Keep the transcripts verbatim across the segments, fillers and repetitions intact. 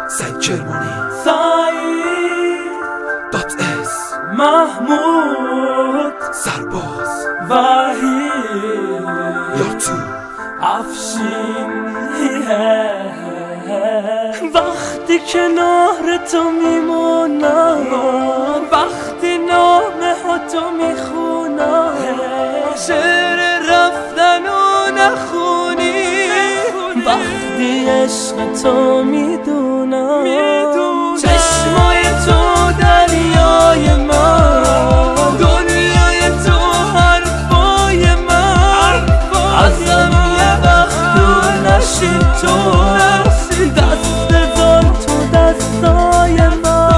سعید کرمانی سعید دات اس محمود سرباز وحید یارتو افشین وقتی کنار تو میمونم، وقتی نامه ها تو میخونم، شعر رفتن و نخونی، وقتی عشق تو میدونم، چشمای تو دریای من، دنیای تو حرفای من، ازم یه وقت دور نشی تو، دست بذار تو دستای من.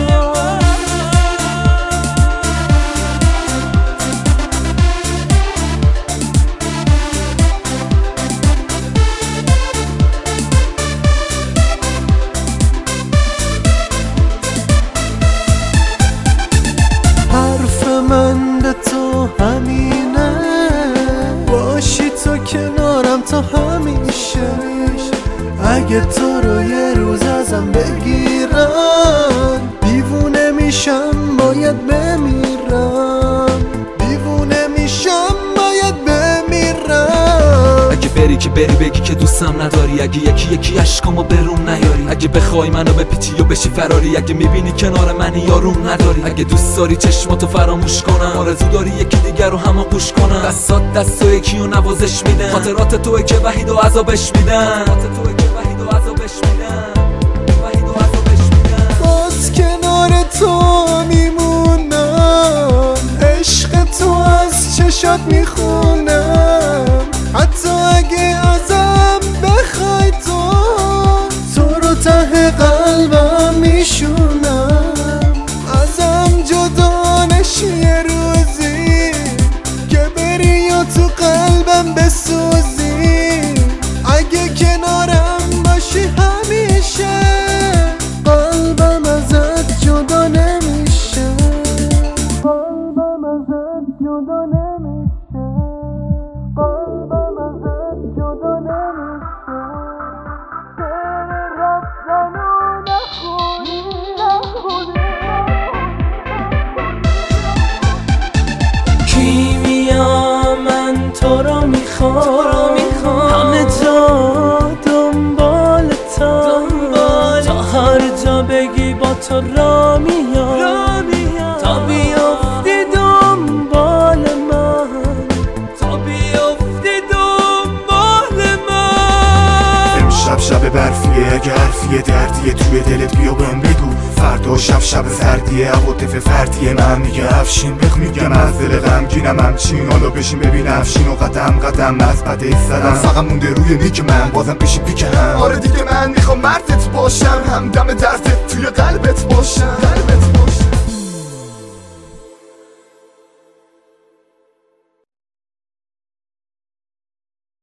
حرف من به تو همینه، باشی تو کنارم تا همیشه. اگه تو رو یه روز ازم بگیرن، دیوونه میشم باید بمیرم، دیوونه میشم باید بمیرم. اگه بری که بری بگی که دوستم نداری، اگه یکی یکی عشقامو بروم نیاری، اگه بخوای منو بپیچی و بشی فراری، اگه میبینی کنار منی یاروم نداری، اگه دوست داری چشماتو فراموش کنم، آرزو داری یکی دیگر رو همه گوش کنم، دستات دست و یکی رو نوازش میدن، خاطرات توی که وحید و عذابش میدن، خاطرات توی که وحید و عذابش میدن، وحید و عذابش میدن. باز کنار تو میمونم، عشق تو از چشات میخونم، حتی اگه ازم بخوای تو، تو رو ته قلبم میشونم. ازم جدا نشی یه روزی، که بری یا تو قلبم بسوزی، اگه کنارم باشی همیشه، قلبم ازت جدا نمیشه، قلبم ازت جدا نمیشه، قلبم ازت جدا نمیشه. شعر رفتن و نخونی نخونی کیمیا من تو رو میخوام، همه جا دنبال تا، تا هر جا بگی با تو را میام، تا بیافتی دنبال من، تا بیافتی دنبال من. امشب شب برفیه، اگه حرفیه دردیه توی دلت بیا بهم بگو، فردا شب شب فردیه، عواطف فردیه. من میگه افشین بخ میگم از دل غمگینم همچین، حالا بشین ببین افشین و قدم قدم از بده زدم، فقط مونده روی نیک من، بازم بشین پیک هم. آره دیگه من میخوام مردت باشم، همدم دردت توی قلبت باشم، قلبت باشم.